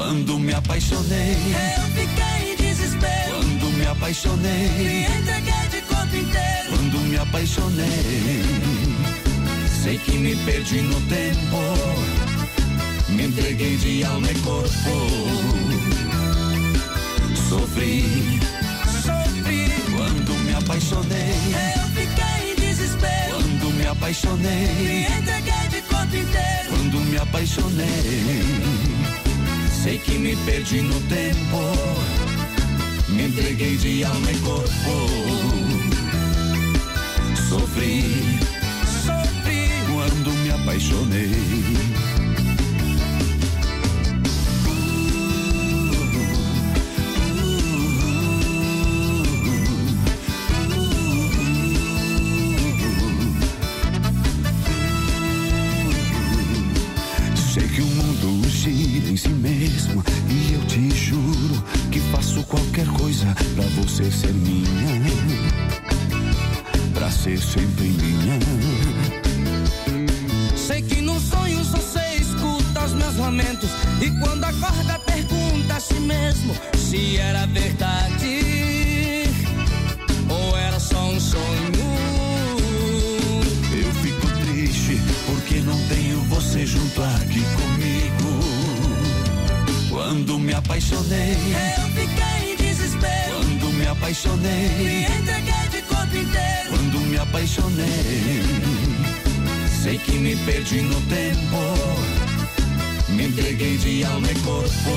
Quando me apaixonei, eu fiquei em desespero. Quando me apaixonei, me entreguei de corpo inteiro. Quando me apaixonei, sei que me perdi no tempo. Me entreguei de alma e corpo. Sofri, Sofri quando me apaixonei. eu fiquei em desespero. Quando me apaixonei, me entreguei de corpo inteiro. Quando me apaixonei, sei que me perdi no tempo. Me entreguei de alma e corpo. Sofri, Sofri quando me apaixonei. Sei que o mundo gira em si mesmo, e eu te juro que faço qualquer coisa pra você ser minha, pra ser sempre minha. Sei que nos sonhos você escuta os meus lamentos, e quando acorda pergunta a si mesmo se era verdade ou era só um sonho. Eu fico triste porque não tenho você junto aqui comigo. Quando me apaixonei, eu fiquei em desespero. Quando me apaixonei, me entreguei de corpo inteiro. Quando me apaixonei, sei que me perdi no tempo. Me entreguei de alma e corpo.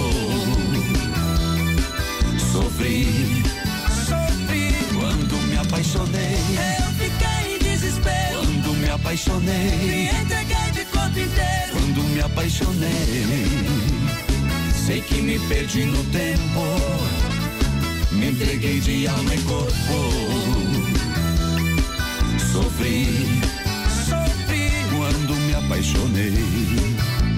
Sofri, Sofri quando me apaixonei. eu fiquei em desespero. Quando me apaixonei, me entreguei de corpo inteiro. Quando me apaixonei, sei que me perdi no tempo. Me entreguei de alma e corpo. Sofri, Sofri quando me apaixonei.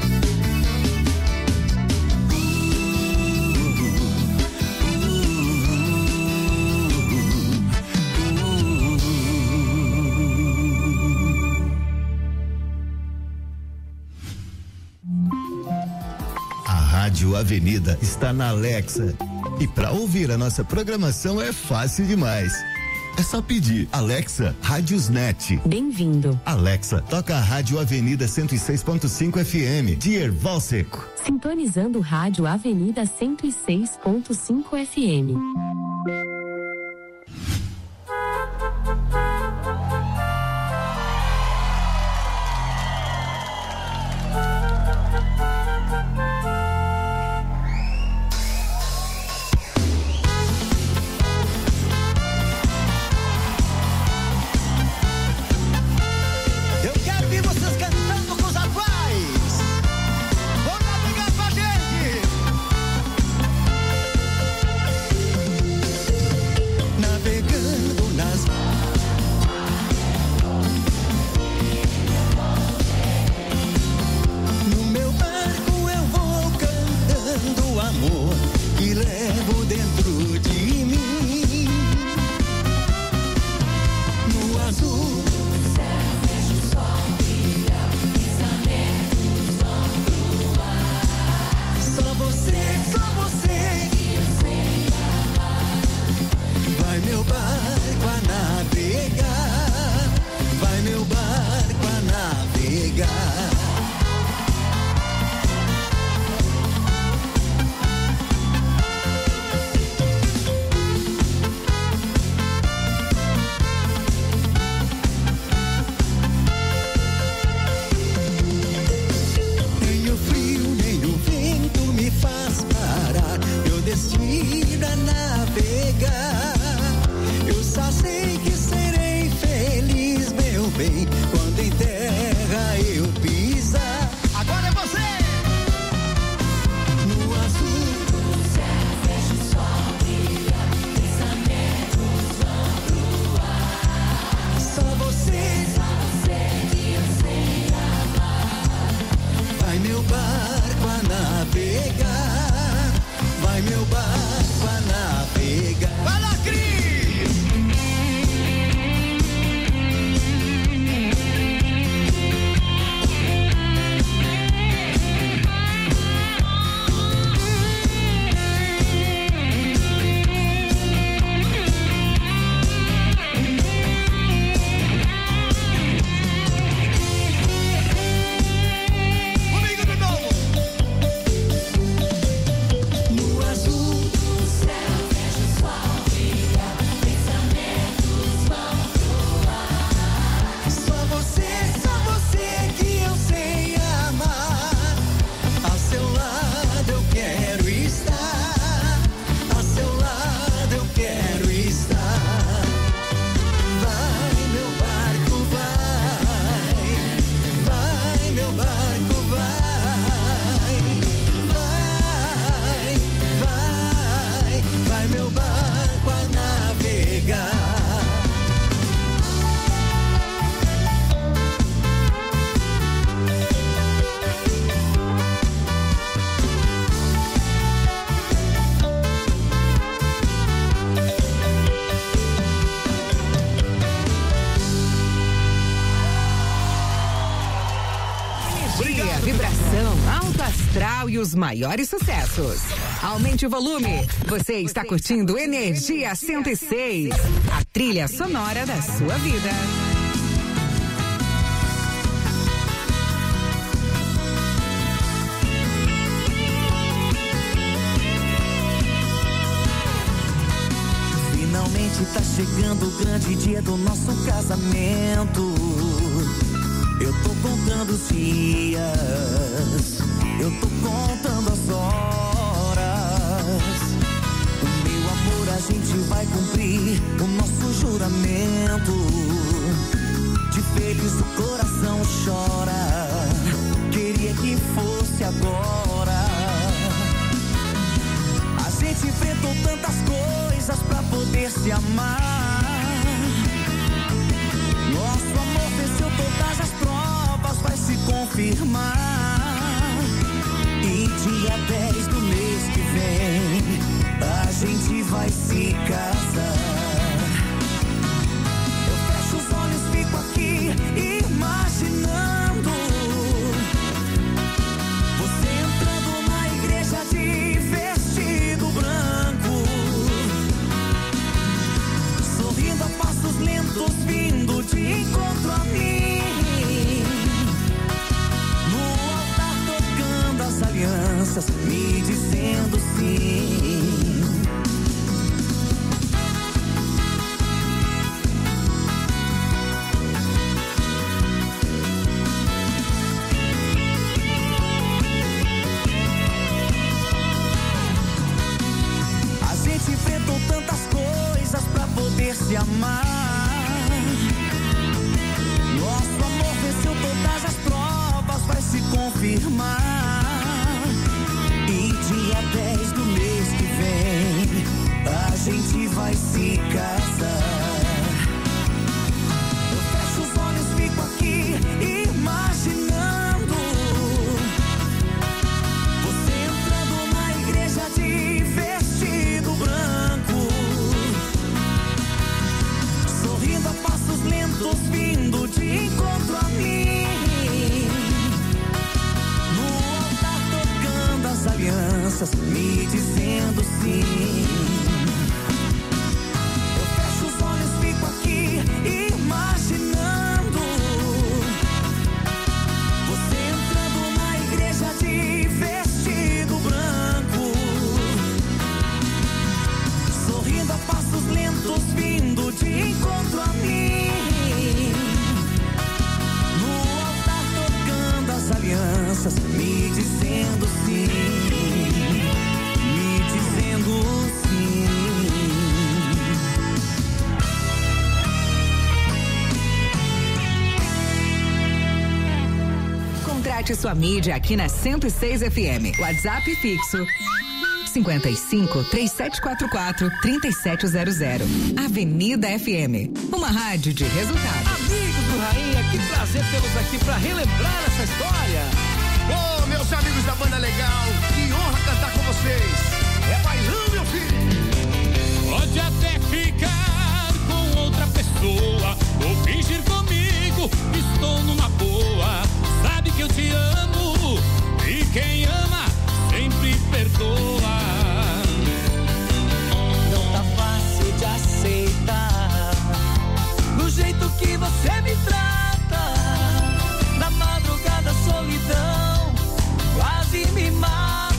Rádio Avenida está na Alexa. E para ouvir a nossa programação é fácil demais. É só pedir: Alexa, Rádiosnet. Bem-vindo. Alexa, toca a Rádio Avenida 106.5 FM de Erval Seco. Sintonizando Rádio Avenida 106.5 FM. os maiores sucessos. Aumente o volume. Você está curtindo Energia 106, a trilha sonora da sua vida. Finalmente tá chegando o grande dia do nosso casamento. Eu tô contando os dias, eu tô contando as horas. O meu amor, a gente vai cumprir o nosso juramento. De feliz o coração chora, queria que fosse agora. A gente enfrentou tantas coisas pra poder se amar. Nosso amor venceu todas as provas, vai se confirmar. E dia 10 do mês que vem, a gente vai se casar. Eu fecho os olhos, fico aqui imaginando você entrando na igreja de vestido branco, sorrindo a passos lentos, vindo de encontro a mim. No altar tocando as alianças, me dizendo sim. A gente enfrentou tantas coisas pra poder se amar. Nosso amor venceu todas as provas, vai se confirmar. E dia 10 do mês que vem, a gente vai se casar. Eu fecho os olhos, fico aqui imaginando você entrando na igreja de vestido branco, sorrindo a passos lentos, vindo de encontro a mim. No altar tocando as alianças, me dizendo sim. Eu fecho os olhos, fico aqui imaginando você entrando na igreja de vestido branco, sorrindo a passos lentos, vindo de encontro a mim. No altar tocando as alianças, me dizendo sim, me dizendo sim. Contrate sua mídia aqui na 106 FM. WhatsApp fixo 55 3744 3700. Avenida FM. Uma rádio de resultado. Amigos do Rainha, que prazer tê-los aqui pra relembrar essa história. Ô, meus amigos da banda legal, que honra cantar com vocês. É bailão, meu filho. Pode até ficar com outra pessoa ou fingir comigo, estou numa boa. Sabe que eu te amo e quem ama sempre perdoa. Não tá fácil de aceitar do jeito que você me trata. Na madrugada, solidão quase me mata.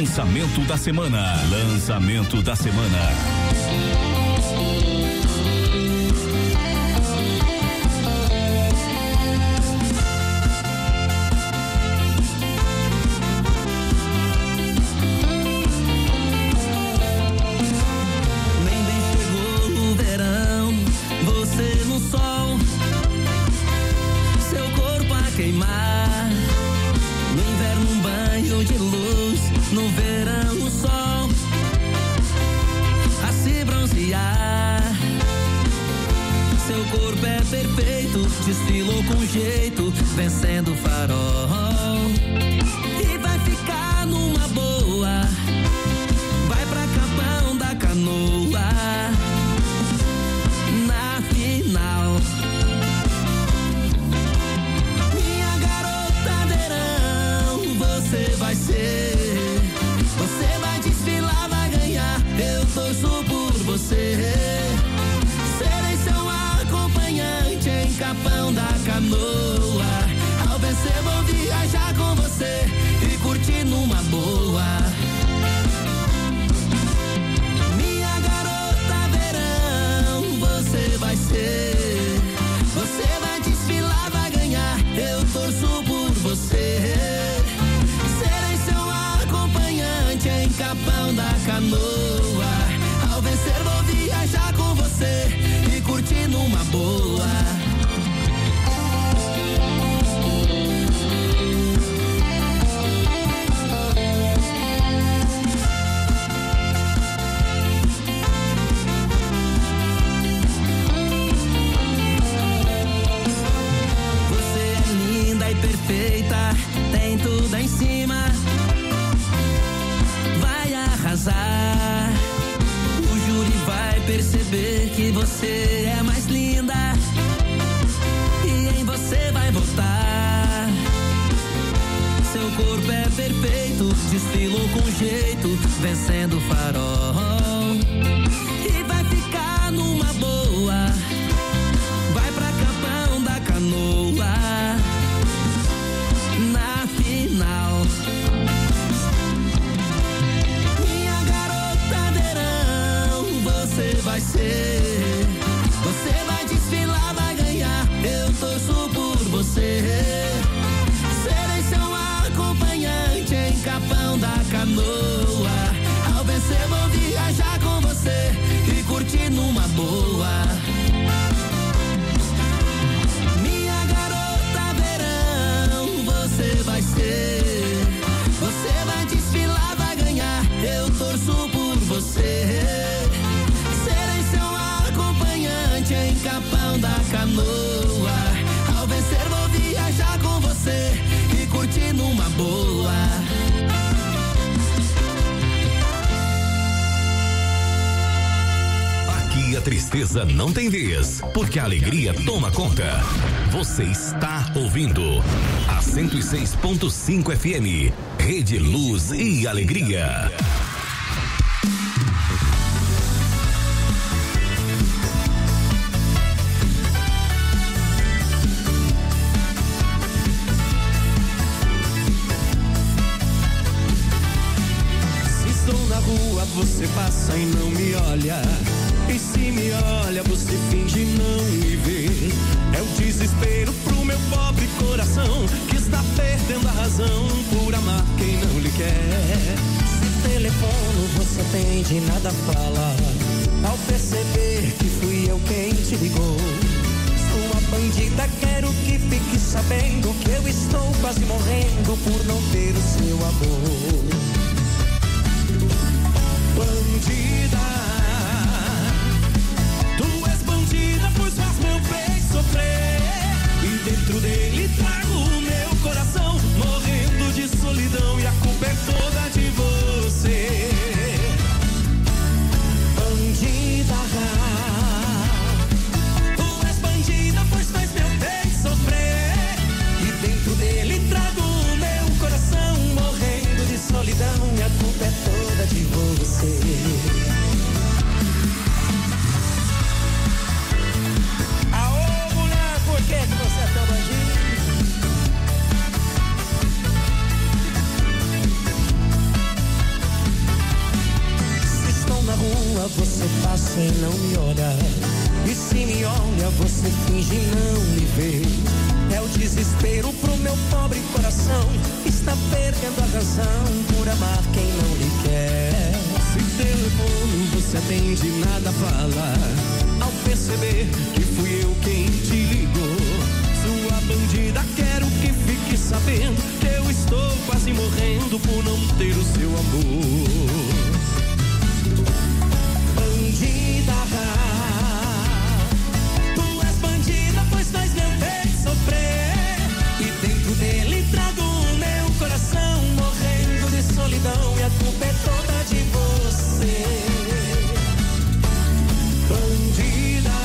Lançamento da semana. Lançamento da semana. Queimar no inverno um banho de luz, no verão o sol a se bronzear. Seu corpo é perfeito, desfilou com jeito, vencendo o farol. E vai ficar numa boa, vai pra Capão da Canoa. Na final, você vai ser, você vai desfilar, vai ganhar, eu torço por você. Serei seu acompanhante em Capão da Canoa. Ao vencer vou viajar com você e curtir numa boa. Minha garota verão, você vai ser, você vai desfilar, vai ganhar, eu torço por você. Em Capão da Canoa, ao vencer vou viajar com você e curtir numa boa. Você é linda e perfeita, tem tudo em cima. O júri vai perceber que você é mais linda e em você vai votar. Seu corpo é perfeito, desfilou com jeito, vencendo o farol. E vai ficar numa boa, vai pra Capão da Canoa. Na final, você vai ser, você vai desfilar, vai ganhar, eu torço por você. Serei seu acompanhante em Capão da Canoa. Ao vencer vou viajar com você e curtir numa boa. Minha garota verão, você vai ser, você vai desfilar, vai ganhar, eu torço por você. Em Capão da Canoa, ao vencer vou viajar com você e curtir numa boa. Aqui a tristeza não tem vez, porque a alegria toma conta. Você está ouvindo a 106.5 FM, Rede Luz e Alegria. Você passa e não me olha, e se me olha você finge não me ver. É o desespero pro meu pobre coração, que está perdendo a razão por amar quem não lhe quer. Se telefono você atende, nada fala, ao perceber que fui eu quem te ligou. Sua bandida, quero que fique sabendo que eu estou quase morrendo por não ter o seu amor. Bandida, tu és bandida, pois faz meu peito sofrer. E dentro dele trago o meu coração, morrendo de solidão, e a culpa é toda de você. Bandida, tu és bandida, pois faz meu peito sofrer. E dentro dele trago o meu coração, morrendo de solidão, você passa e não me olha. E se me olha, você finge não me ver. É o desespero pro meu pobre coração. Está perdendo a razão por amar quem não lhe quer. Se telefone, você atende, nada fala. Ao perceber que fui eu quem te ligou. Sua bandida, quero que fique sabendo que eu estou quase morrendo por não ter o seu amor. Bandida, tu és bandida, pois faz meu peito sofrer. E dentro dele trago o meu coração morrendo de solidão. E a culpa é toda de você. Bandida,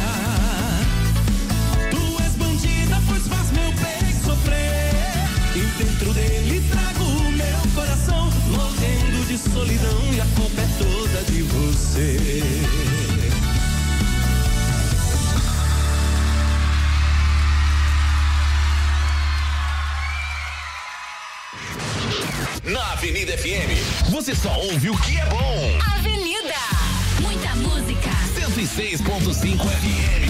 tu és bandida, pois faz meu peito sofrer. E dentro dele trago o meu coração morrendo de solidão. E a culpa é toda de você. Na Avenida FM, você só ouve o que é bom. Avenida. Muita música. 106.5 FM.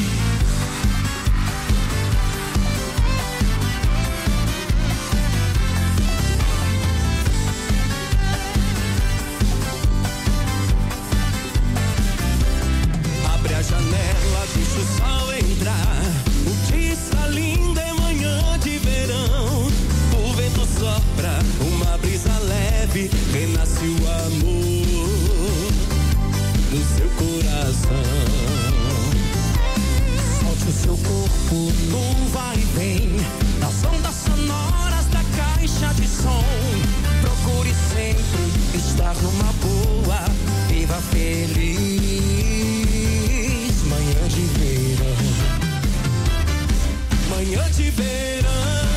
Abre a janela, deixa o sol entrar. O dia está lindo, é manhã de verão. O vento sopra, uma brisa leve. Renasce o amor do seu coração. Solte o seu corpo no vai e vem, nas ondas sonoras da caixa de som. Procure sempre estar numa boa. Viva feliz, manhã de verão. Manhã de verão.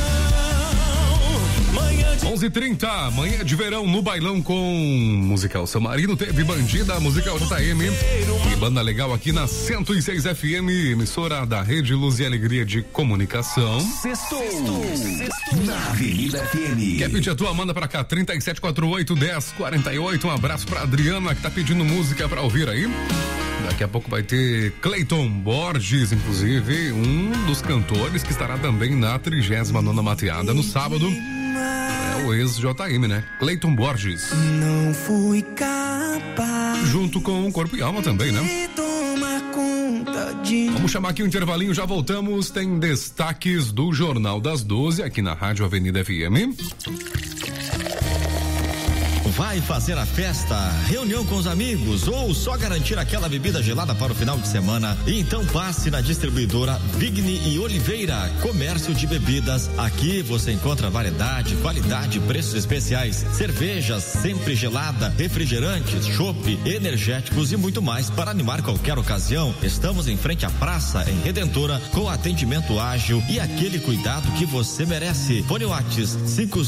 11h30, manhã de verão no bailão com Musical Samarino. Teve Bandida, Musical JM e Banda Legal aqui na 106 FM, emissora da Rede Luz e Alegria de Comunicação. Sextou na Avenida FM. Quer pedir a tua? Manda pra cá, 3748-1048. Um abraço pra Adriana que tá pedindo música pra ouvir aí. Daqui a pouco vai ter Cleiton Borges, inclusive, um dos cantores que estará também na 39ª Mateada no sábado. É o ex-JM, né? Cleiton Borges. Não fui capaz. Junto com o Corpo e Alma também, né? Vamos chamar aqui um intervalinho, já voltamos. Tem destaques do Jornal das 12 aqui na Rádio Avenida FM. Vai fazer a festa, reunião com os amigos ou só garantir aquela bebida gelada para o final de semana? Então passe na distribuidora Vigni e Oliveira, comércio de bebidas. Aqui você encontra variedade, qualidade, preços especiais, cervejas sempre gelada, refrigerantes, chopp, energéticos e muito mais para animar qualquer ocasião. Estamos em frente à praça, em Redentora, com atendimento ágil e aquele cuidado que você merece. Fone Whats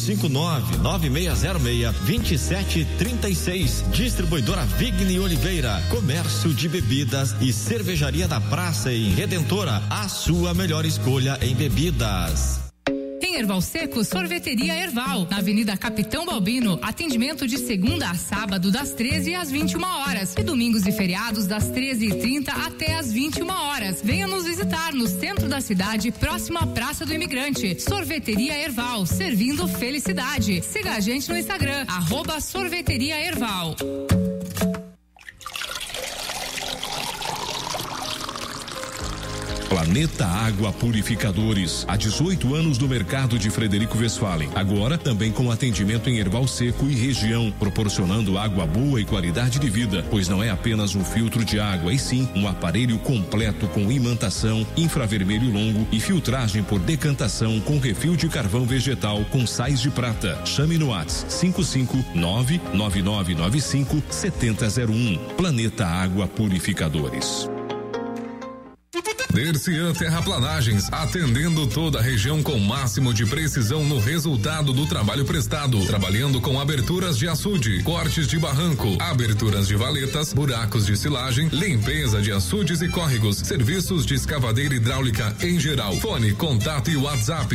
559-9606-2736. Distribuidora Vigni Oliveira, comércio de bebidas e cervejaria da praça em Redentora, a sua melhor escolha em bebidas. Em Erval Seco, Sorveteria Erval, na Avenida Capitão Balbino, atendimento de segunda a sábado das 13 às 21 horas e domingos e feriados das 13h30 até às 21 horas. Venha nos visitar no centro da cidade, próximo à Praça do Imigrante. Sorveteria Erval, servindo felicidade. Siga a gente no Instagram, @Sorveteria Erval. Planeta Água Purificadores, há 18 anos no mercado de Frederico Westphalen. Agora também com atendimento em Erval Seco e região, proporcionando água boa e qualidade de vida, pois não é apenas um filtro de água, e sim um aparelho completo com imantação, infravermelho longo e filtragem por decantação com refil de carvão vegetal com sais de prata. Chame no WhatsApp 559-9995-7001. Planeta Água Purificadores. Dercian Terraplanagens, atendendo toda a região com máximo de precisão no resultado do trabalho prestado, trabalhando com aberturas de açude, cortes de barranco, aberturas de valetas, buracos de silagem, limpeza de açudes e córregos, serviços de escavadeira hidráulica em geral. Fone, contato e WhatsApp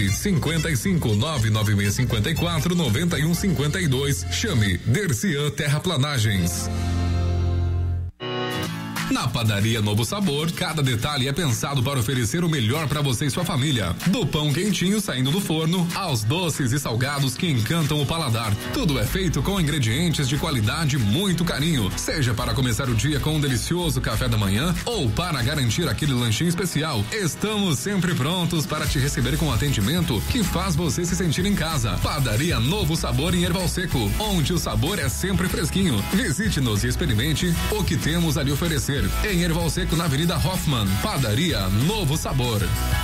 55-99654-9152. Chame Dercian Terraplanagens. Na Padaria Novo Sabor, cada detalhe é pensado para oferecer o melhor para você e sua família. Do pão quentinho saindo do forno, aos doces e salgados que encantam o paladar. Tudo é feito com ingredientes de qualidade e muito carinho. Seja para começar o dia com um delicioso café da manhã ou para garantir aquele lanchinho especial, estamos sempre prontos para te receber com atendimento que faz você se sentir em casa. Padaria Novo Sabor em Erval Seco, onde o sabor é sempre fresquinho. Visite-nos e experimente o que temos a lhe oferecer. Em Erval Seco, na Avenida Hoffman. Padaria Novo Sabor.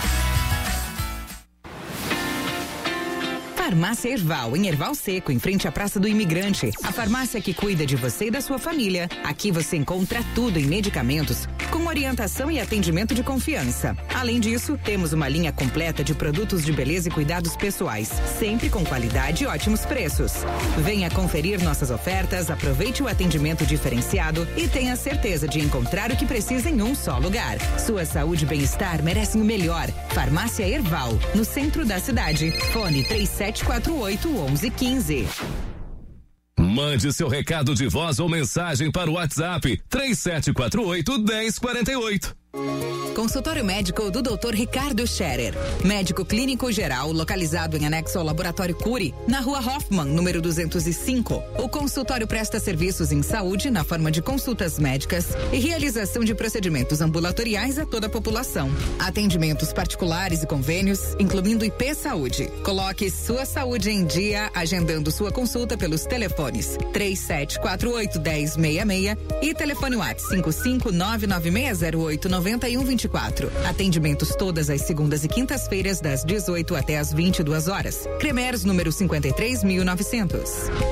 Farmácia Erval, em Erval Seco, em frente à Praça do Imigrante. A farmácia que cuida de você e da sua família. Aqui você encontra tudo em medicamentos, com orientação e atendimento de confiança. Além disso, temos uma linha completa de produtos de beleza e cuidados pessoais, sempre com qualidade e ótimos preços. Venha conferir nossas ofertas, aproveite o atendimento diferenciado e tenha certeza de encontrar o que precisa em um só lugar. Sua saúde e bem-estar merecem o melhor. Farmácia Erval, no centro da cidade. Fone 3748-1115. Mande seu recado de voz ou mensagem para o WhatsApp 3748-1048. Consultório médico do Dr. Ricardo Scherer, médico clínico geral, localizado em anexo ao Laboratório Cury, na Rua Hoffman, número 205. O consultório presta serviços em saúde na forma de consultas médicas e realização de procedimentos ambulatoriais a toda a população. Atendimentos particulares e convênios, incluindo IP Saúde. Coloque sua saúde em dia, agendando sua consulta pelos telefones 3748-1066 e telefone WhatsApp 55996089124. Atendimentos todas as segundas e quintas-feiras, das 18 até as 22 horas. Cremers, número 53.900.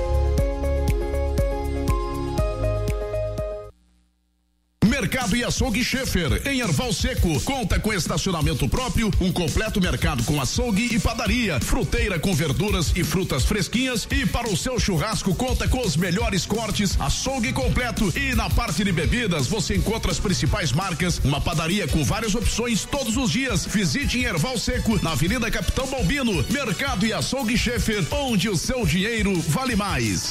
Mercado e Açougue Schaefer, em Erval Seco. Conta com estacionamento próprio, um completo mercado com açougue e padaria, fruteira com verduras e frutas fresquinhas, e para o seu churrasco conta com os melhores cortes, açougue completo. E na parte de bebidas você encontra as principais marcas, uma padaria com várias opções todos os dias. Visite em Erval Seco, na Avenida Capitão Balbino. Mercado e Açougue Schaefer, onde o seu dinheiro vale mais.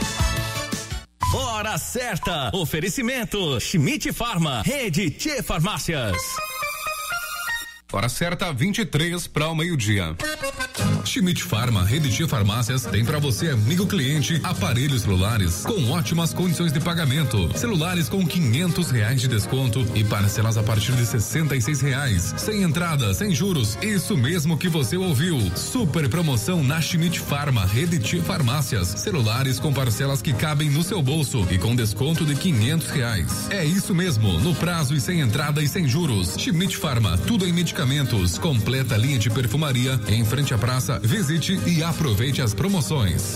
Hora certa. Oferecimento Schmidt Farma, Rede Tchê Farmácias. Hora certa, 23 para o meio-dia. Schmidt Farma, Rede Tchê Farmácias, tem para você, amigo cliente, aparelhos celulares com ótimas condições de pagamento. Celulares com R$500 de desconto e parcelas a partir de R$66. Sem entrada, sem juros. Isso mesmo que você ouviu. Super promoção na Schmidt Farma, Rede Tchê Farmácias. Celulares com parcelas que cabem no seu bolso e com desconto de R$500. É isso mesmo, no prazo e sem entrada e sem juros. Schmidt Farma, tudo em medicamentos. Completa linha de perfumaria em frente à praça. Visite e aproveite as promoções.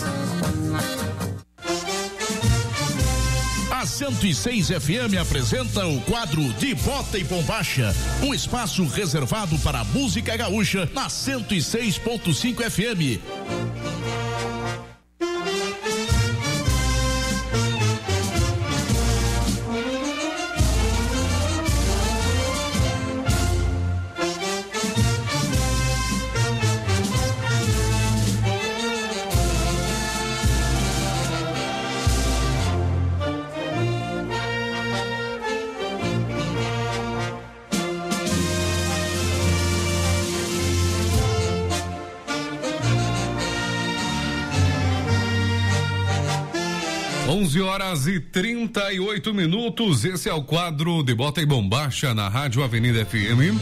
A 106 FM apresenta o quadro De Bota e Bombacha, um espaço reservado para a música gaúcha na 106.5 FM. 11h38. Esse é o quadro De Bota e Bombacha na Rádio Avenida FM.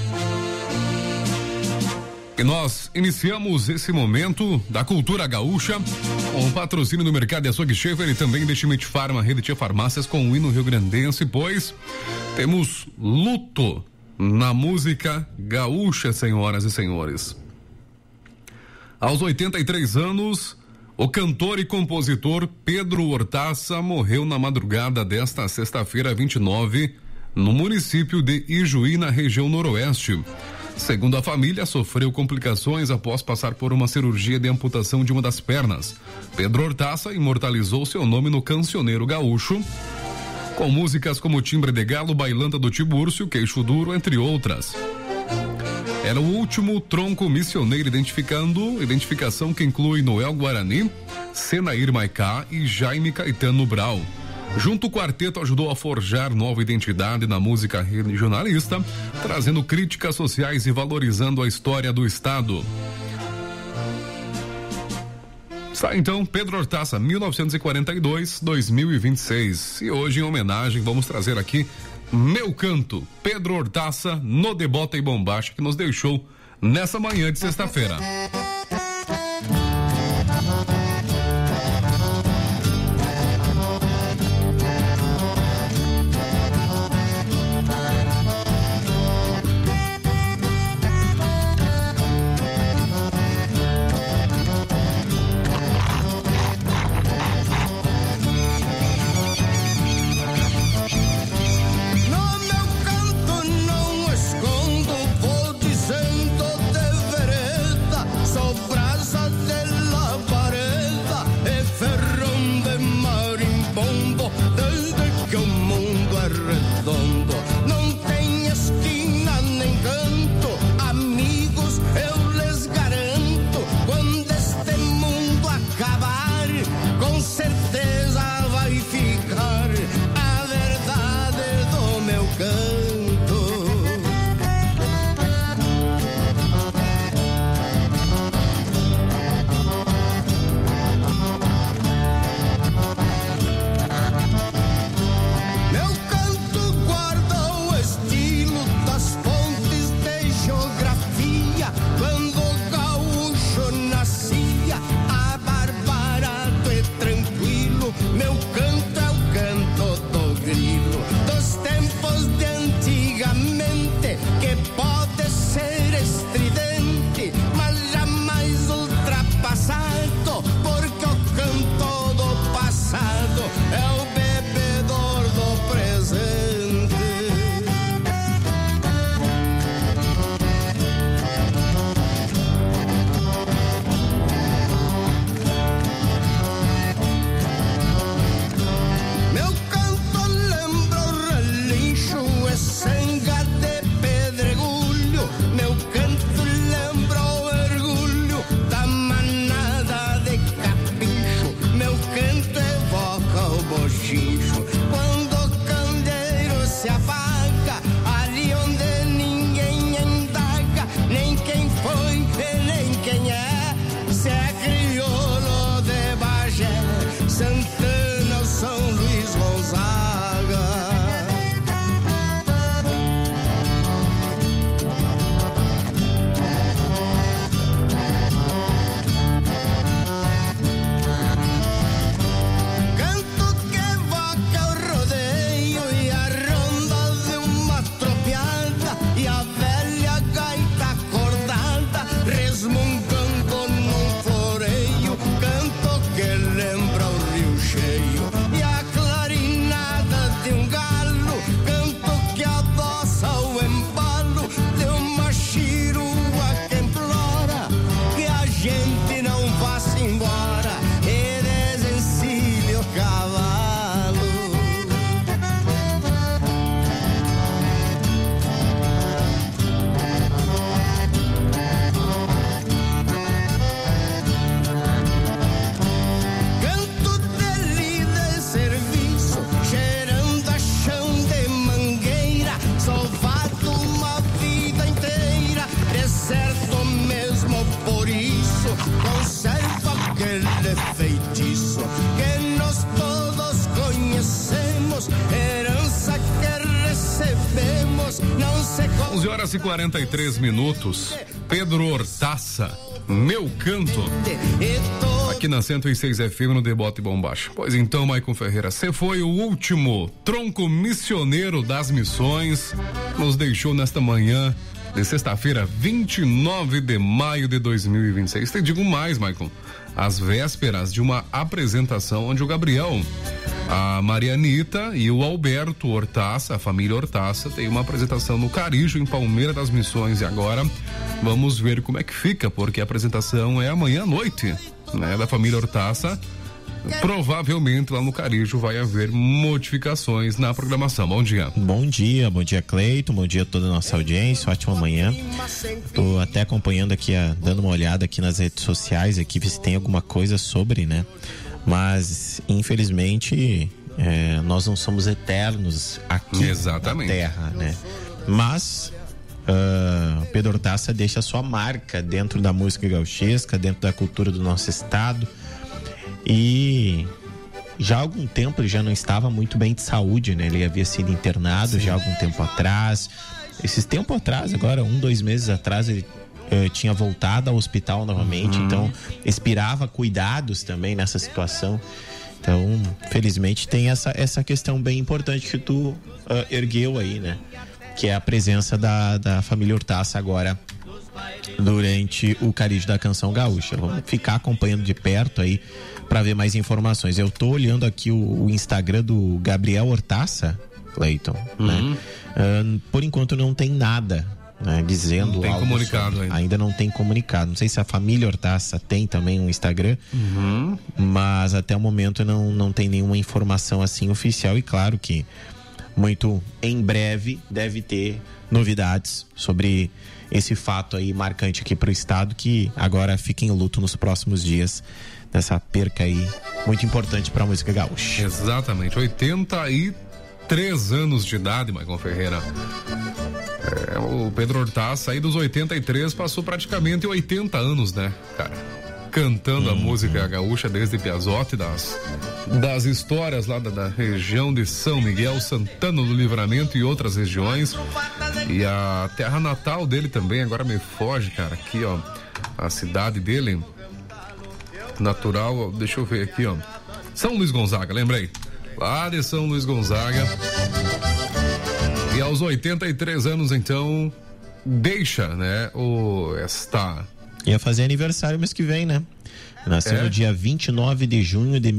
E nós iniciamos esse momento da cultura gaúcha com o patrocínio do Mercado e Açougue Schaefer e também de Schmidt Farma, Rede Tchê Farmácias, com o hino rio-grandense, pois temos luto na música gaúcha, senhoras e senhores. Aos 83 anos, o cantor e compositor Pedro Hortaça morreu na madrugada desta sexta-feira, 29, no município de Ijuí, na região noroeste. Segundo a família, sofreu complicações após passar por uma cirurgia de amputação de uma das pernas. Pedro Hortaça imortalizou seu nome no cancioneiro gaúcho, com músicas como Timbre de Galo, Bailanta do Tibúrcio, Queixo Duro, entre outras. Era o último tronco missioneiro identificação que inclui Noel Guarani, Senair Maicá e Jaime Caetano Brau. Junto, o quarteto ajudou a forjar nova identidade na música regionalista, trazendo críticas sociais e valorizando a história do estado. Está então Pedro Hortaça, 1942-2026. E hoje, em homenagem, vamos trazer aqui Meu Canto, Pedro Hortaça, no De Bota e Bombacha, que nos deixou nessa manhã de sexta-feira. feitiço que nós todos conhecemos, herança que recebemos, não se... 11h43. Pedro Hortaça, Meu Canto, aqui na 106 FM no De Bota e Bombacha. Pois então, Maicon Ferreira, você foi o último tronco missioneiro das missões, nos deixou nesta manhã de sexta-feira, 29 de maio de 2026. Te digo mais, Maicon, às vésperas de uma apresentação onde o Gabriel, a Marianita e o Alberto Hortaça, a família Hortaça, tem uma apresentação no Carijo, em Palmeira das Missões. E agora vamos ver como é que fica, porque a apresentação é amanhã à noite, né, da família Hortaça. Provavelmente lá no Carijo vai haver modificações na programação. Bom dia. Bom dia, Cleiton, bom dia a toda a nossa audiência, ótima manhã. Tô até acompanhando aqui, dando uma olhada aqui nas redes sociais aqui, ver se tem alguma coisa sobre, né? Mas infelizmente nós não somos eternos aqui na Terra, né? Mas Pedro Hortaça deixa a sua marca dentro da música gauchesca, dentro da cultura do nosso estado, e já há algum tempo ele já não estava muito bem de saúde, né? Ele havia sido internado já há algum tempo atrás. Esses tempo atrás, agora 2 meses atrás, ele tinha voltado ao hospital novamente, então expirava cuidados também nessa situação. Então, felizmente, tem essa questão bem importante que tu ergueu aí, né? Que é a presença da família Hortaça agora durante o Carijo da Canção Gaúcha. Vamos ficar acompanhando de perto aí para ver mais informações. Eu tô olhando aqui o Instagram do Gabriel Hortaça, Cleiton, né? Por enquanto não tem nada, né, dizendo. Não tem algo comunicado sobre, ainda não tem comunicado. Não sei se a família Hortaça tem também um Instagram, mas até o momento não tem nenhuma informação assim oficial. E claro que muito em breve deve ter novidades sobre esse fato aí marcante aqui pro estado, que agora fica em luto nos próximos dias dessa perca aí muito importante pra música gaúcha. Exatamente, 83 anos de idade, Maicon Ferreira. O Pedro Hortaça aí dos 83 passou praticamente 80 anos, né, cara? Cantando a música gaúcha desde Piazzotti, das histórias lá da região de São Miguel, Santana do Livramento e outras regiões. E a terra natal dele também, agora me foge, cara, aqui, ó, a cidade dele, natural, deixa eu ver aqui, ó, São Luís Gonzaga, lembrei, lá de São Luís Gonzaga. E aos 83 anos, então, deixa, né, Ia fazer aniversário mês que vem, né? Nasceu no dia 29 de junho de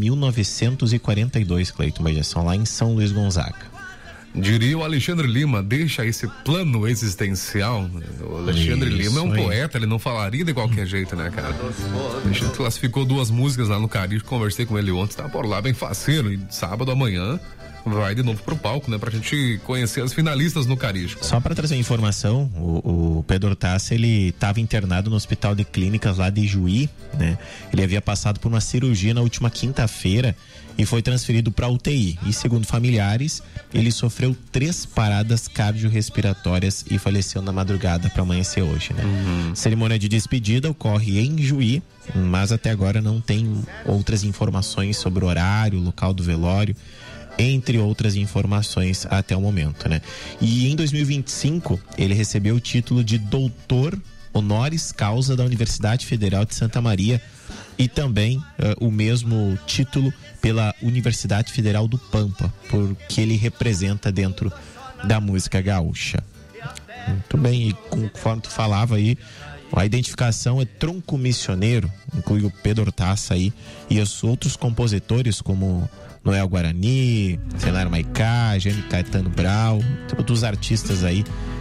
1942, Cleiton Bajação, lá em São Luís Gonzaga. Diria o Alexandre Lima, deixa esse plano existencial. O Alexandre Lima é um poeta, ele não falaria de qualquer jeito, né, cara? A gente classificou 2 músicas lá no Caribe, conversei com ele ontem, tá por lá bem faceiro, e sábado amanhã vai de novo pro palco, né? Pra gente conhecer as finalistas no Carijo. Só pra trazer informação, o Pedro Hortaça, ele estava internado no Hospital de Clínicas lá de Juí, né? Ele havia passado por uma cirurgia na última quinta-feira e foi transferido para UTI. E segundo familiares, ele sofreu 3 paradas cardiorrespiratórias e faleceu na madrugada para amanhecer hoje, né? Cerimônia de despedida ocorre em Juí, mas até agora não tem outras informações sobre o horário, o local do velório, entre outras informações até o momento, né? E em 2025 ele recebeu o título de doutor honoris causa da Universidade Federal de Santa Maria e também o mesmo título pela Universidade Federal do Pampa, porque ele representa dentro da música gaúcha. Muito bem, e conforme tu falava aí, a identificação é tronco missioneiro, inclui o Pedro Hortaça aí e os outros compositores como Noel Guarani, Cenário Maicá, Jane Caetano Brau, todos os artistas aí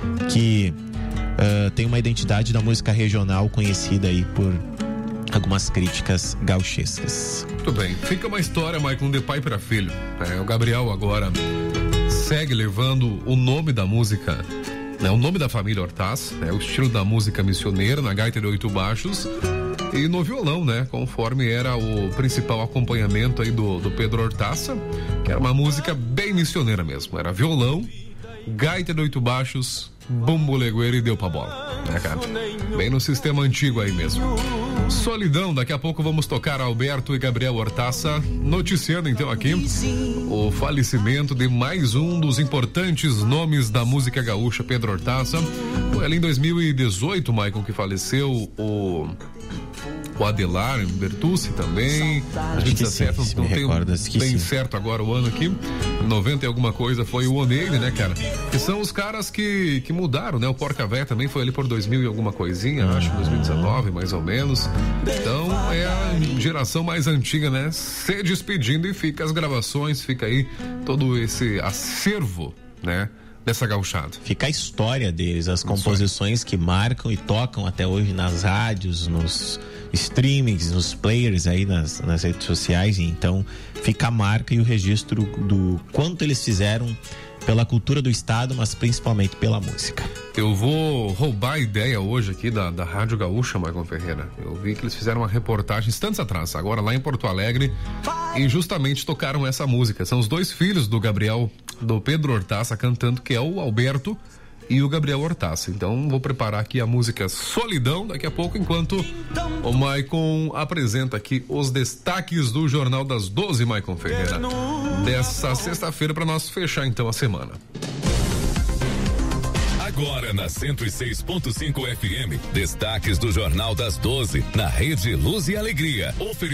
que tem uma identidade da música regional conhecida aí por algumas críticas gauchescas. Muito bem, fica uma história, Maicon, de pai para filho. O Gabriel agora segue levando o nome da música, né, o nome da família Hortaça, né, o estilo da música missioneira na gaita de 8 baixos e no violão, né, conforme era o principal acompanhamento aí do Pedro Hortaça, que era uma música bem missioneira mesmo, era violão, gaita de 8 baixos, bumbo legueiro e deu pra bola, né, cara? Bem no sistema antigo aí mesmo. Solidão, daqui a pouco vamos tocar Alberto e Gabriel Hortaça, noticiando então aqui o falecimento de mais um dos importantes nomes da música gaúcha, Pedro Hortaça. Foi ali em 2018, Maicon, que faleceu o Adelar Bertucci também. 2017, não tenho bem certo agora o ano aqui. 90 e alguma coisa foi o Oneille, né, cara? Que são os caras que mudaram, né? O Porca Véia também foi ali por 2000 e alguma coisinha, acho, 2019, mais ou menos. Então é a geração mais antiga, né? Se despedindo e fica as gravações, fica aí todo esse acervo, né? Dessa gauchada. Fica a história deles, as composições que marcam e tocam até hoje nas rádios, nos streamings, nos players aí nas redes sociais. Então fica a marca e o registro do quanto eles fizeram pela cultura do estado, mas principalmente pela música. Eu vou roubar a ideia hoje aqui da Rádio Gaúcha, Maicon Ferreira. Eu vi que eles fizeram uma reportagem instantes atrás, agora lá em Porto Alegre, e justamente tocaram essa música. São os dois filhos do Pedro Hortaça cantando, que é o Alberto e o Gabriel Hortaça. Então vou preparar aqui a música Solidão daqui a pouco, enquanto o Maicon apresenta aqui os destaques do Jornal das 12, Maicon Ferreira, dessa sexta-feira, para nós fechar então a semana. Agora na 106.5 FM, destaques do Jornal das 12, na Rede Luz e Alegria.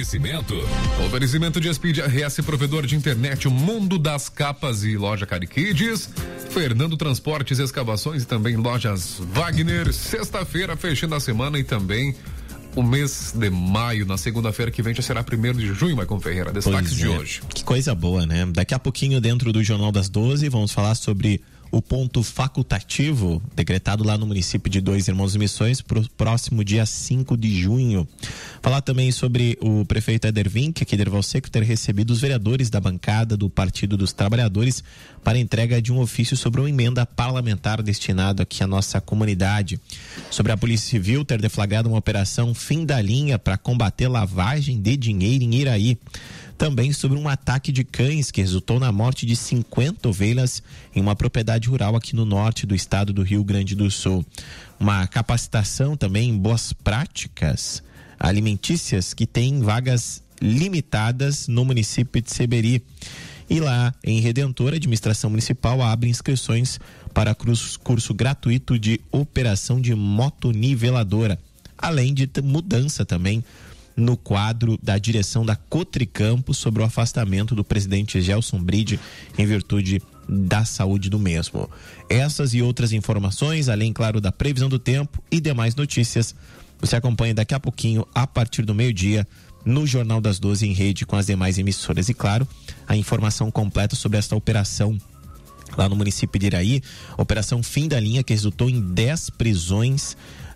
Oferecimento de Speed RS, provedor de internet, o mundo das capas e loja Cariquides, Fernando Transportes e Escavações e também lojas Wagner. Sexta-feira fechando a semana e também o mês de maio. Na segunda-feira que vem já será 1º de junho, Maicon Ferreira. Destaques de hoje. Que coisa boa, né? Daqui a pouquinho, dentro do Jornal das 12, vamos falar sobre o ponto facultativo decretado lá no município de Dois Irmãos Missões para o próximo dia 5 de junho. Falar também sobre o prefeito Éder Vink, aqui de Erval Seco, ter recebido os vereadores da bancada do Partido dos Trabalhadores para entrega de um ofício sobre uma emenda parlamentar destinado aqui à nossa comunidade. Sobre a Polícia Civil ter deflagrado uma operação fim da linha para combater lavagem de dinheiro em Iraí. Também sobre um ataque de cães que resultou na morte de 50 ovelhas em uma propriedade rural aqui no norte do estado do Rio Grande do Sul. Uma capacitação também em boas práticas alimentícias que tem vagas limitadas no município de Seberi. E lá em Redentor, a administração municipal abre inscrições para curso gratuito de operação de motoniveladora, além de mudança também no quadro da direção da Cotricampo sobre o afastamento do presidente Gelson Bride em virtude da saúde do mesmo. Essas e outras informações, além, claro, da previsão do tempo e demais notícias, você acompanha daqui a pouquinho, a partir do meio-dia, no Jornal das 12 em rede com as demais emissoras. E, claro, a informação completa sobre esta operação lá no município de Iraí, operação fim da linha, que resultou em 10 prisões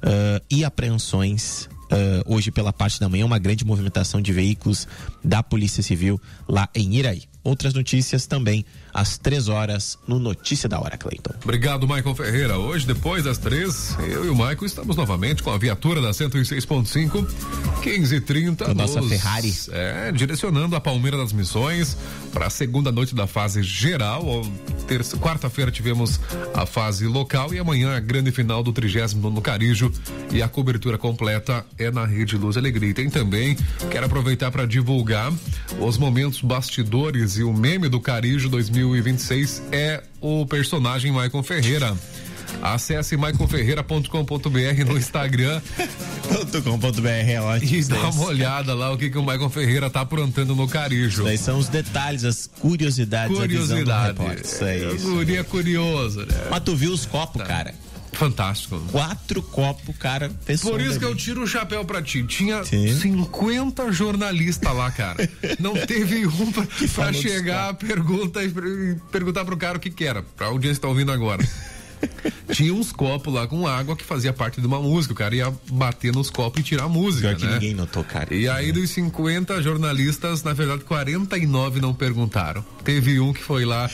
e apreensões. Hoje pela parte da manhã, uma grande movimentação de veículos da Polícia Civil lá em Iraí. Outras notícias também às 3 horas no Notícia da Hora, Cleiton. Obrigado, Maicon Ferreira. Hoje, depois das 3, eu e o Maicon estamos novamente com a viatura da 106.5, 15h30. A nossa Ferrari. Direcionando a Palmeira das Missões para a segunda noite da fase geral. Quarta-feira tivemos a fase local e amanhã a grande final do 30º Carijo, e a cobertura completa é na Rede Luz e Alegria. E tem também, quero aproveitar para divulgar os momentos bastidores, e o meme do Carijo 2026 é o personagem Maicon Ferreira. Acesse maiconferreira.com.br no Instagram. .com.br é ótimo. E dá uma olhada lá o que o Maicon Ferreira tá aprontando no Carijo. Daí são os detalhes, as curiosidades. Isso é isso. Guria curioso, né? Mas tu viu os copos, cara? Fantástico. 4 copos, cara. Por isso que eu tiro o chapéu pra ti. Tinha 50 jornalistas lá, cara. Não teve um pra chegar a perguntar pro cara o que era. Pra audiência que tá ouvindo agora. Tinha uns copos lá com água que fazia parte de uma música. O cara ia bater nos copos e tirar a música, pior que ninguém notou, cara. E aí dos 50 jornalistas, na verdade 49 não perguntaram. Teve um que foi lá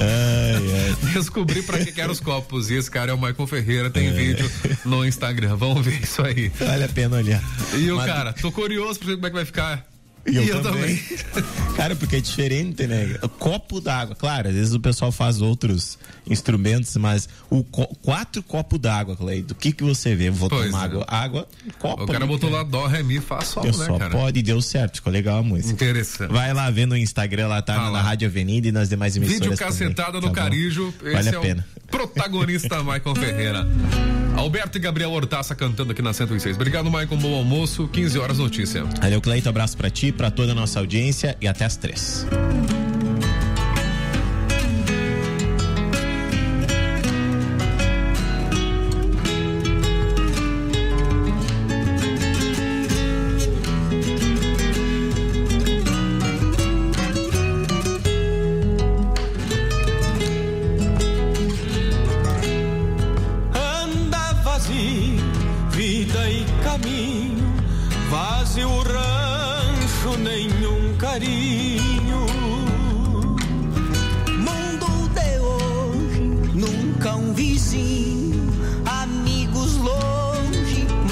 descobrir pra que eram os copos. E esse cara é o Maicon Ferreira, tem vídeo no Instagram. Vamos ver isso aí. Vale a pena olhar. E o cara, tô curioso pra ver como é que vai ficar. E eu também. Cara, porque é diferente, né? O copo d'água, claro, às vezes o pessoal faz outros instrumentos, mas 4 copos d'água, Cleide, do que você vê? Vou tomar água, copo. O cara botou lá dó, ré, mi, fá, sol, né, cara? Pode, deu certo, ficou legal a música. Interessante. Vai lá ver no Instagram, lá tá na Rádio Avenida e nas demais emissoras. Vídeo cacetada no Carijo, vale a pena. Protagonista Maicon Ferreira. Alberto e Gabriel Hortaça cantando aqui na 106. Obrigado, Maicon, bom almoço, 15 horas notícia. Valeu, Cleito, abraço pra ti, pra toda a nossa audiência e até às 3.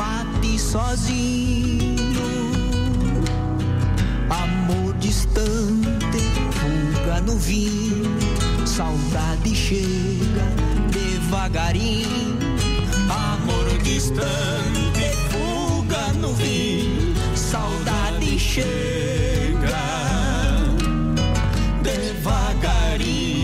Sozinho, amor distante vinho, saudade chega devagarinho. Amor distante, fuga no vinho, saudade chega devagarinho.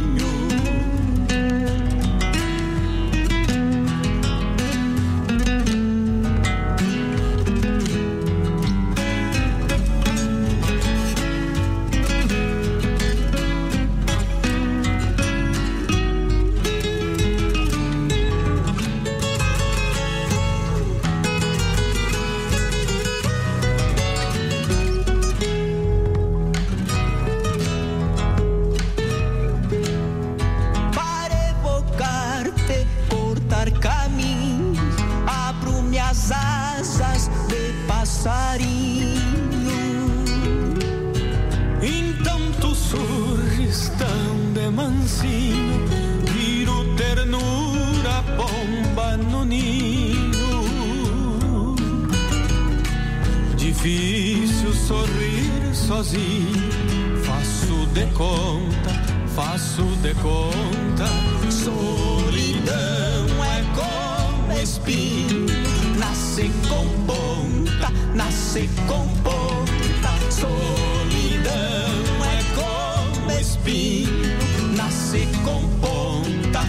Asas de passarinho, então tu surges tão de mansinho, viro ternura, pomba no ninho. Difícil sorrir sozinho, faço de conta, solidão é como espinho, nasce com ponta, solidão é como espinho, nasce com ponta.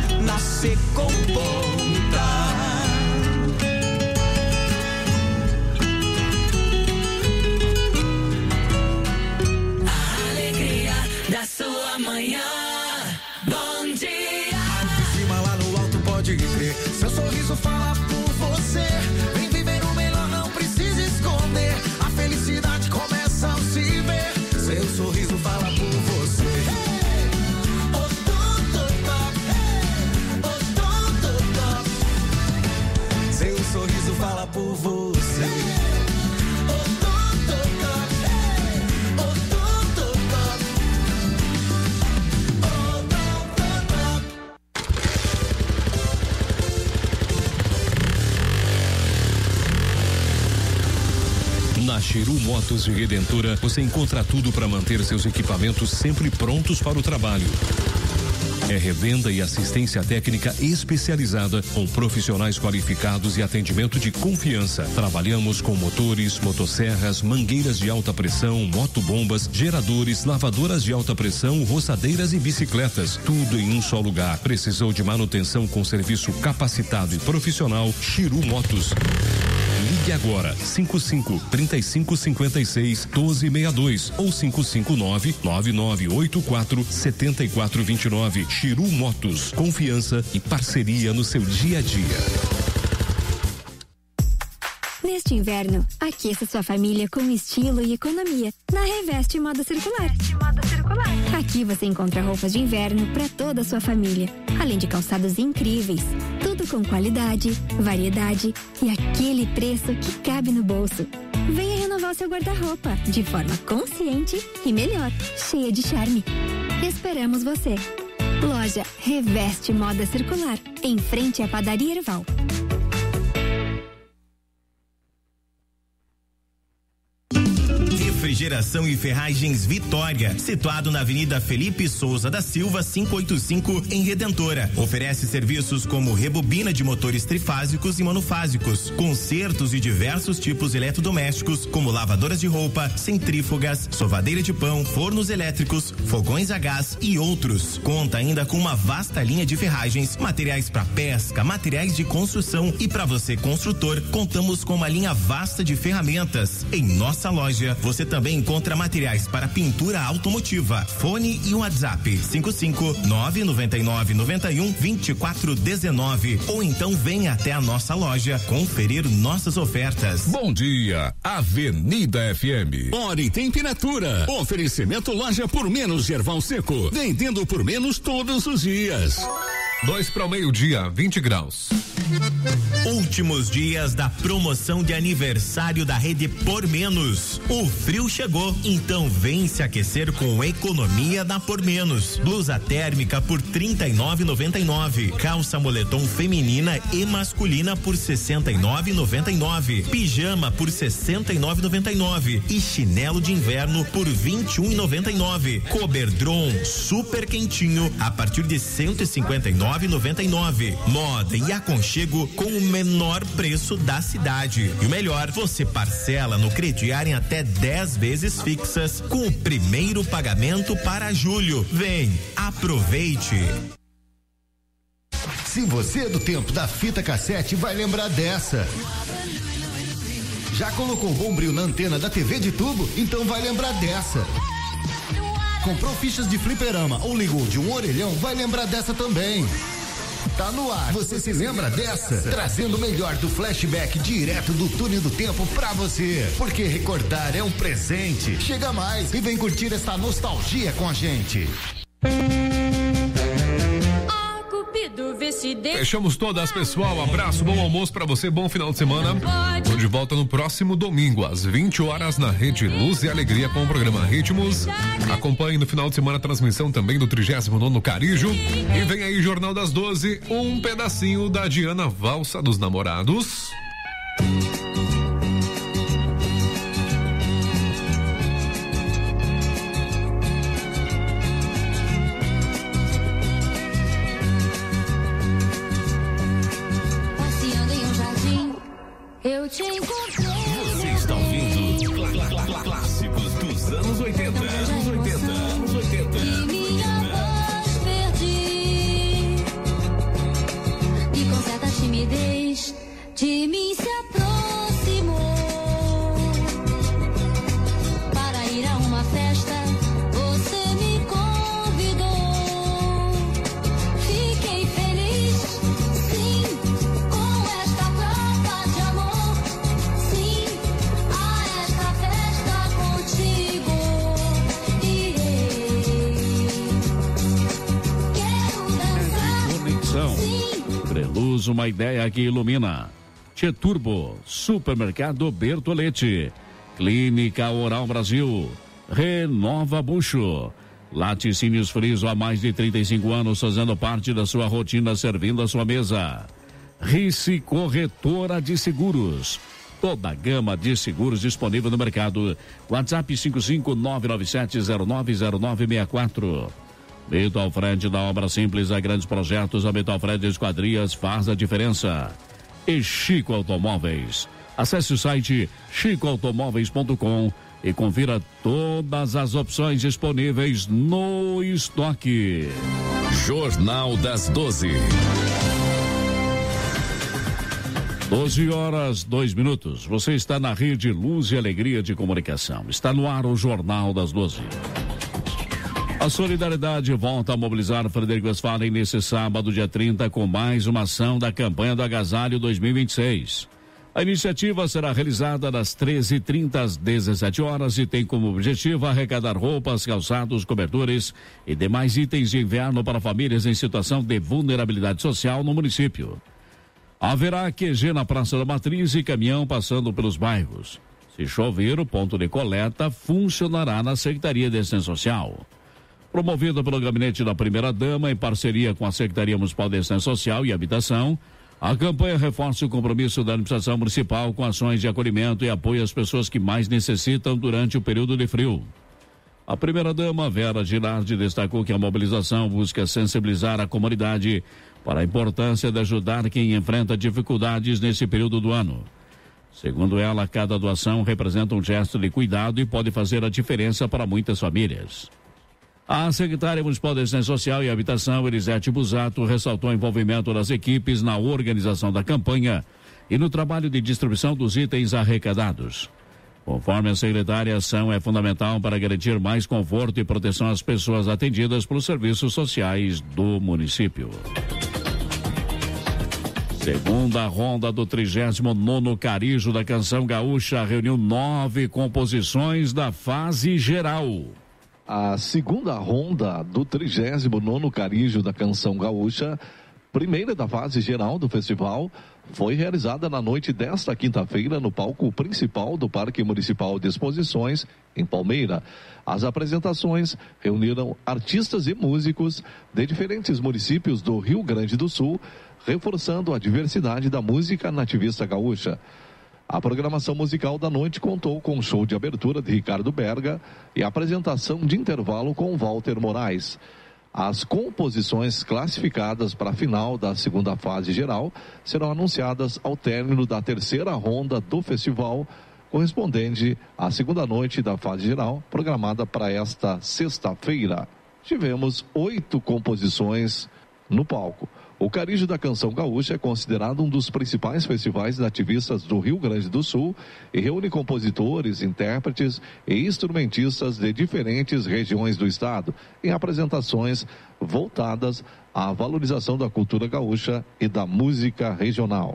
A alegria da sua manhã, bom dia. De cima lá no alto pode crer, seu sorriso fala por você. Vem viver o melhor, não precisa esconder. A felicidade começa ao se ver. Seu sorriso fala por você. Seu sorriso fala por você. Na Chiru Motos de Redentora, você encontra tudo para manter seus equipamentos sempre prontos para o trabalho. É revenda e assistência técnica especializada com profissionais qualificados e atendimento de confiança. Trabalhamos com motores, motosserras, mangueiras de alta pressão, motobombas, geradores, lavadoras de alta pressão, roçadeiras e bicicletas. Tudo em um só lugar. Precisou de manutenção com serviço capacitado e profissional? Chiru Motos. Ligue agora 55-3556-1262 ou 559-9984-7429. Chiru Motos, confiança e parceria no seu dia a dia. Neste inverno, aqueça sua família com estilo e economia na Reveste Moda Circular. Aqui você encontra roupas de inverno para toda a sua família, além de calçados incríveis. Tudo com qualidade, variedade e aquele preço que cabe no bolso. Venha renovar o seu guarda-roupa de forma consciente e melhor, cheia de charme. Esperamos você. Loja Reveste Moda Circular, em frente à Padaria Erval. Refrigeração e Ferragens Vitória, situado na Avenida Felipe Souza da Silva, 585, em Redentora. Oferece serviços como rebobina de motores trifásicos e monofásicos, consertos de diversos tipos eletrodomésticos, como lavadoras de roupa, centrífugas, sovadeira de pão, fornos elétricos, fogões a gás e outros. Conta ainda com uma vasta linha de ferragens, materiais para pesca, materiais de construção e para você construtor, contamos com uma linha vasta de ferramentas. Em nossa loja, você também encontra materiais para pintura automotiva. Fone e WhatsApp 55999912419 ou então venha até a nossa loja conferir nossas ofertas. Bom dia, Avenida FM. Hora e temperatura. Oferecimento loja por menos de Erval Seco. Vendendo por menos todos os dias. 2 para o meio-dia, 20 graus. últimos dias da promoção de aniversário da Rede Por Menos. O frio chegou, então vem se aquecer com economia na Por Menos. Blusa térmica por R$39,99. Calça moletom feminina e masculina por R$69,99. Pijama por R$69,99 e chinelo de inverno por R$21,99. Coberdron super quentinho a partir de R$159,99. Moda e aconchego com o menor preço da cidade. E o melhor, você parcela no crediário em até 10 vezes fixas com o primeiro pagamento para julho. Vem, aproveite. Se você é do tempo da fita cassete, vai lembrar dessa. Já colocou Bombril na antena da TV de tubo? Então vai lembrar dessa. Comprou fichas de fliperama ou ligou de um orelhão? Vai lembrar dessa também. Tá no ar, você se lembra dessa? Trazendo o melhor do flashback direto do túnel do tempo pra você. Porque recordar é um presente. Chega mais e vem curtir essa nostalgia com a gente. Fechamos todas, pessoal. Abraço, bom almoço pra você, bom final de semana. Tô de volta no próximo domingo, às 20 horas, na Rede Luz e Alegria, com o programa Ritmos. Acompanhe no final de semana a transmissão também do 39º Carijo. E vem aí, Jornal das 12, um pedacinho da Diana Valsa dos Namorados. Eu te encontrei. Você está ouvindo clássicos dos anos 80. Anos 80. Anos 80. E minha voz perdi. E com certa timidez de mim se aproximou. Para ir a uma festa, você me convidou. Fiquei feliz, sim, com esta prova de amor. Sim, a esta festa contigo irei. Quero dançar. Conexão. Preluz, uma ideia que ilumina. T-Turbo, Supermercado Bertolete, Clínica Oral Brasil, Renova Bucho, Laticínios Friso há mais de 35 anos fazendo parte da sua rotina, servindo a sua mesa. Rice Corretora de Seguros, toda a gama de seguros disponível no mercado. WhatsApp 55997090964. Beto Alfred, da obra simples a grandes projetos, a Beto Alfred Esquadrias faz a diferença. E Chico Automóveis. Acesse o site chicoautomóveis.com e confira todas as opções disponíveis no estoque. Jornal das 12. 12 horas, 2 minutos. Você está na Rede Luz e Alegria de Comunicação. Está no ar o Jornal das 12. A solidariedade volta a mobilizar Frederico Westphalen nesse sábado, dia 30, com mais uma ação da campanha do Agasalho 2026. A iniciativa será realizada das 13h30 às 17 horas e tem como objetivo arrecadar roupas, calçados, cobertores e demais itens de inverno para famílias em situação de vulnerabilidade social no município. Haverá QG na Praça da Matriz e caminhão passando pelos bairros. Se chover, o ponto de coleta funcionará na Secretaria de Assistência Social. Promovida pelo Gabinete da Primeira-Dama em parceria com a Secretaria Municipal de Assistência Social e Habitação, a campanha reforça o compromisso da administração municipal com ações de acolhimento e apoio às pessoas que mais necessitam durante o período de frio. A primeira-dama, Vera Girardi, destacou que a mobilização busca sensibilizar a comunidade para a importância de ajudar quem enfrenta dificuldades nesse período do ano. Segundo ela, cada doação representa um gesto de cuidado e pode fazer a diferença para muitas famílias. A secretária municipal de Assistência Social e Habitação, Elisete Busato, ressaltou o envolvimento das equipes na organização da campanha e no trabalho de distribuição dos itens arrecadados. Conforme a secretária, a ação é fundamental para garantir mais conforto e proteção às pessoas atendidas pelos serviços sociais do município. Segunda ronda do 39º Carijo da Canção Gaúcha reuniu 9 composições da fase geral. A segunda ronda do 39º Carijo da Canção Gaúcha primeira da fase geral do festival foi realizada na noite desta quinta-feira no palco principal do Parque Municipal de Exposições, em Palmeira. As apresentações reuniram artistas e músicos de diferentes municípios do Rio Grande do Sul, reforçando a diversidade da música nativista gaúcha. A programação musical da noite contou com show de abertura de Ricardo Berga e apresentação de intervalo com Walter Moraes. As composições classificadas para a final da segunda fase geral serão anunciadas ao término da terceira ronda do festival, correspondente à segunda noite da fase geral, programada para esta sexta-feira. Tivemos 8 composições no palco. O Carijo da Canção Gaúcha é considerado um dos principais festivais nativistas do Rio Grande do Sul e reúne compositores, intérpretes e instrumentistas de diferentes regiões do estado, em apresentações voltadas à valorização da cultura gaúcha e da música regional.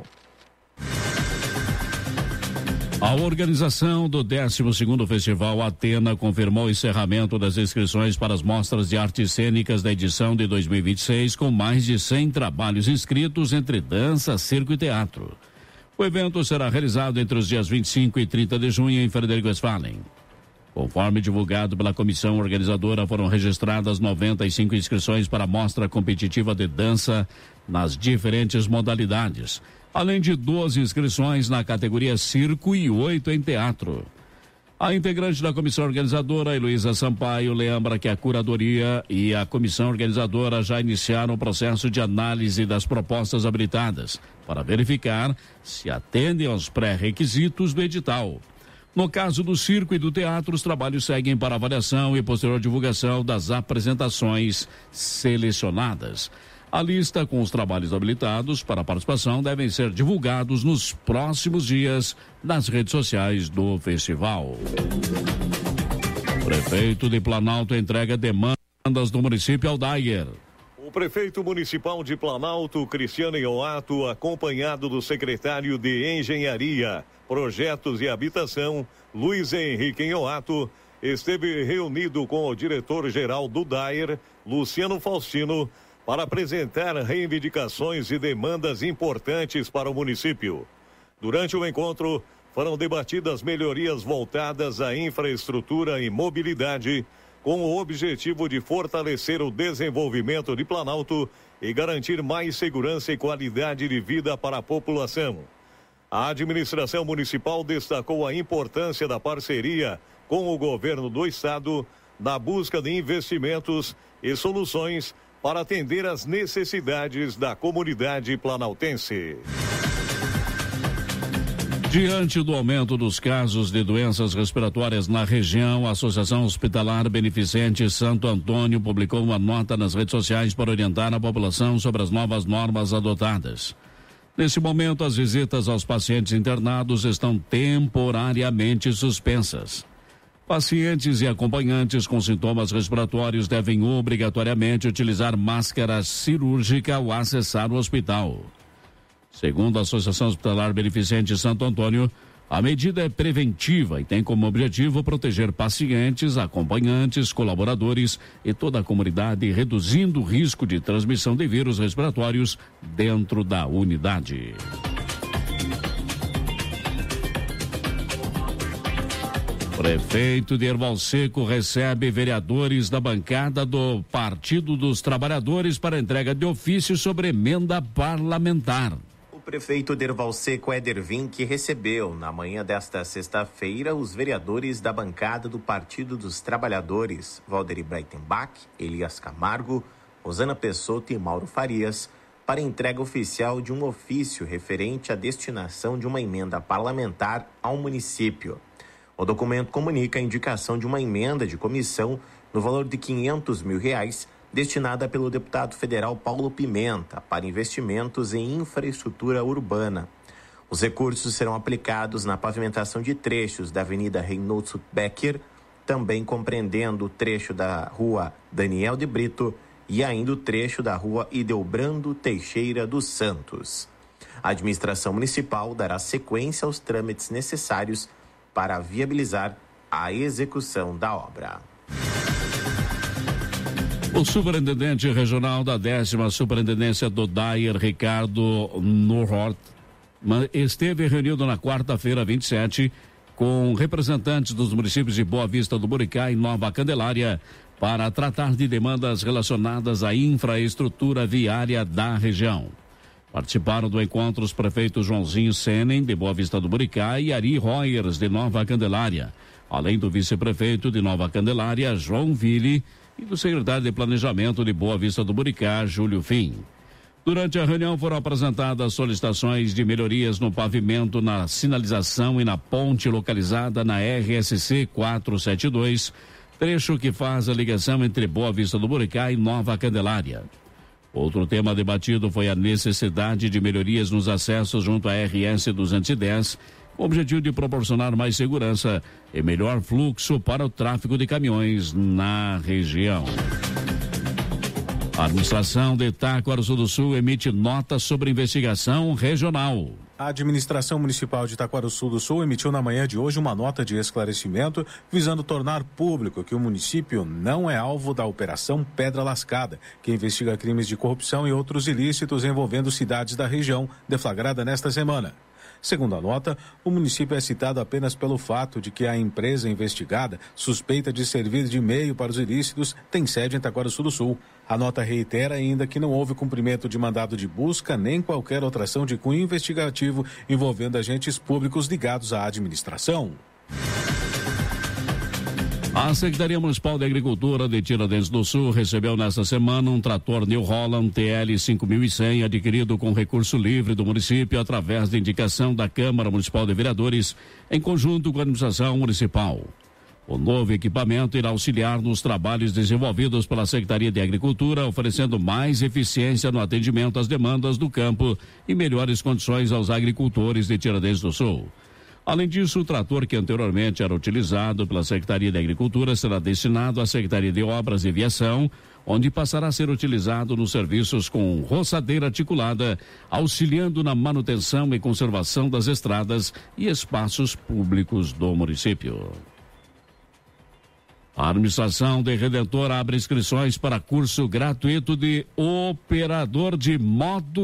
A organização do 12º Festival Atena confirmou o encerramento das inscrições para as mostras de artes cênicas da edição de 2026, com mais de 100 trabalhos inscritos entre dança, circo e teatro. O evento será realizado entre os dias 25 e 30 de junho em Frederico Westphalen. Conforme divulgado pela comissão organizadora, foram registradas 95 inscrições para a mostra competitiva de dança nas diferentes modalidades, além de 12 inscrições na categoria circo e 8 em teatro. A integrante da comissão organizadora, Heloísa Sampaio, lembra que a curadoria e a comissão organizadora já iniciaram o processo de análise das propostas habilitadas para verificar se atendem aos pré-requisitos do edital. No caso do circo e do teatro, os trabalhos seguem para avaliação e posterior divulgação das apresentações selecionadas. A lista com os trabalhos habilitados para participação devem ser divulgados nos próximos dias nas redes sociais do festival. O prefeito de Planalto entrega demandas do município ao Dyer. O prefeito municipal de Planalto, Cristiano Ioato, acompanhado do secretário de Engenharia, Projetos e Habitação, Luiz Henrique Ioato, esteve reunido com o diretor-geral do Dyer, Luciano Faustino, para apresentar reivindicações e demandas importantes para o município. Durante o encontro, foram debatidas melhorias voltadas à infraestrutura e mobilidade, com o objetivo de fortalecer o desenvolvimento de Planalto e garantir mais segurança e qualidade de vida para a população. A administração municipal destacou a importância da parceria com o governo do estado na busca de investimentos e soluções para atender às necessidades da comunidade planaltense. Diante do aumento dos casos de doenças respiratórias na região, a Associação Hospitalar Beneficente Santo Antônio publicou uma nota nas redes sociais para orientar a população sobre as novas normas adotadas. Nesse momento, as visitas aos pacientes internados estão temporariamente suspensas. Pacientes e acompanhantes com sintomas respiratórios devem obrigatoriamente utilizar máscara cirúrgica ao acessar o hospital. Segundo a Associação Hospitalar Beneficente Santo Antônio, a medida é preventiva e tem como objetivo proteger pacientes, acompanhantes, colaboradores e toda a comunidade, reduzindo o risco de transmissão de vírus respiratórios dentro da unidade. Prefeito de Erval Seco recebe vereadores da bancada do Partido dos Trabalhadores para entrega de ofício sobre emenda parlamentar. O prefeito de Erval Seco, Éder Vinck, recebeu na manhã desta sexta-feira os vereadores da bancada do Partido dos Trabalhadores, Valderi Breitenbach, Elias Camargo, Rosana Pessotto e Mauro Farias, para entrega oficial de um ofício referente à destinação de uma emenda parlamentar ao município. O documento comunica a indicação de uma emenda de comissão no valor de R$500 mil, destinada pelo deputado federal Paulo Pimenta para investimentos em infraestrutura urbana. Os recursos serão aplicados na pavimentação de trechos da Avenida Reinhold Becker, também compreendendo o trecho da Rua Daniel de Brito e ainda o trecho da Rua Ideobrando Teixeira dos Santos. A administração municipal dará sequência aos trâmites necessários para viabilizar a execução da obra. O superintendente regional da 10ª Superintendência do DAIR, Ricardo Norhort, esteve reunido na quarta-feira, 27, com representantes dos municípios de Boa Vista do Buricá e Nova Candelária para tratar de demandas relacionadas à infraestrutura viária da região. Participaram do encontro os prefeitos Joãozinho Senen, de Boa Vista do Buricá, e Ari Royers, de Nova Candelária, além do vice-prefeito de Nova Candelária, João Ville, e do secretário de Planejamento de Boa Vista do Buricá, Júlio Fim. Durante a reunião foram apresentadas solicitações de melhorias no pavimento, na sinalização e na ponte localizada na RSC 472, trecho que faz a ligação entre Boa Vista do Buricá e Nova Candelária. Outro tema debatido foi a necessidade de melhorias nos acessos junto à RS 210, com o objetivo de proporcionar mais segurança e melhor fluxo para o tráfego de caminhões na região. A administração de Itaquaruçu do Sul emite nota sobre investigação regional. A administração municipal de Itaquaruçu do Sul emitiu na manhã de hoje uma nota de esclarecimento visando tornar público que o município não é alvo da Operação Pedra Lascada, que investiga crimes de corrupção e outros ilícitos envolvendo cidades da região, deflagrada nesta semana. Segundo a nota, o município é citado apenas pelo fato de que a empresa investigada, suspeita de servir de meio para os ilícitos, tem sede em Itaquaruçu do Sul. A nota reitera ainda que não houve cumprimento de mandado de busca nem qualquer outra ação de cunho investigativo envolvendo agentes públicos ligados à administração. A Secretaria Municipal de Agricultura de Tiradentes do Sul recebeu nesta semana um trator New Holland TL 5100 adquirido com recurso livre do município através de indicação da Câmara Municipal de Vereadores em conjunto com a administração municipal. O novo equipamento irá auxiliar nos trabalhos desenvolvidos pela Secretaria de Agricultura, oferecendo mais eficiência no atendimento às demandas do campo e melhores condições aos agricultores de Tiradentes do Sul. Além disso, o trator que anteriormente era utilizado pela Secretaria de Agricultura será destinado à Secretaria de Obras e Viação, onde passará a ser utilizado nos serviços com roçadeira articulada, auxiliando na manutenção e conservação das estradas e espaços públicos do município. A administração de Redentor abre inscrições para curso gratuito de operador de modo